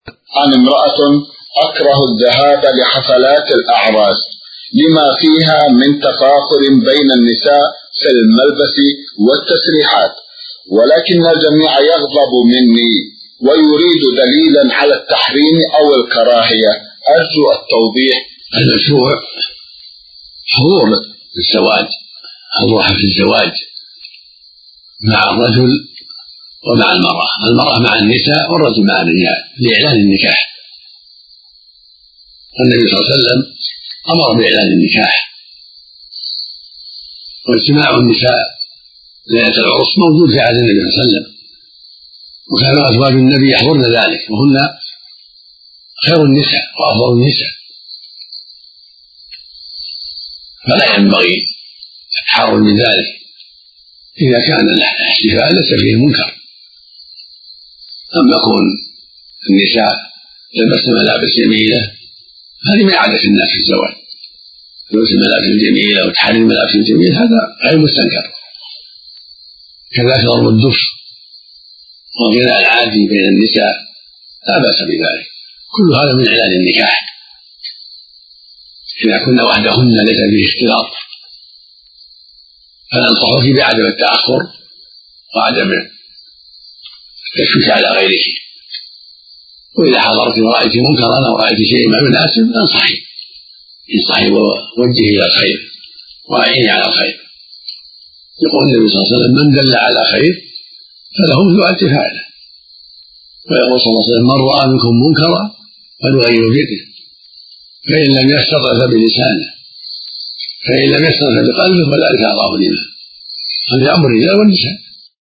عن امرأة أكره الذهاب لحفلات الأعراس لما فيها من تفاخر بين النساء في الملبس والتسريحات، ولكن الجميع يغضب مني ويريد دليلا على التحريم أو الكراهية، أرجو التوضيح. المشروع حضور الزواج، حضور حفل الزواج مع الرجل ومع المرأة مع النساء والرجل مع الرجال لإعلان النكاح. والنبي صلى الله عليه وسلم أمر بإعلان النكاح، واجتماع النساء ليلة العرس موجود في عهد النبي صلى الله عليه وسلم، وكان أزواج النبي يحضرن ذلك، وهن خير النساء وأفضل النساء، فلا ينبغي التحرر من ذلك إذا كان الاحتفال ليس فيه منكر. أما يكون النساء يلبسن ملابس جميلة، هذه من عادة الناس في الزواج، لبس الملابس الجميلة وتحريم الملابس الجميلة هذا غير مستنكر. كذلك ضرب الدف والغناء العادي بين النساء لا بأس بذلك، كل هذا من إعلان النكاح إذا كنا وحدهن ليس فيه اختلاط. فننصحك بعدم التأخر وعدم التشويش على غيرك، وإذا حضرت ورأيت منكرا أو رأيت شيء ما يناسب انصحي ووجهي إلى الخير وأعيني على الخير. يقول النبي صلى الله عليه وسلم: من دل على خير فله مثل أجر فاعله. ويقول صلى الله عليه وسلم: من رأى منكم منكرا فليغير بيده، فإن لم يستطع فبلسانه، فإن لم يستطع بقلبه فذلك أضعف الإيمان. هذا أمر الرجال والنساء.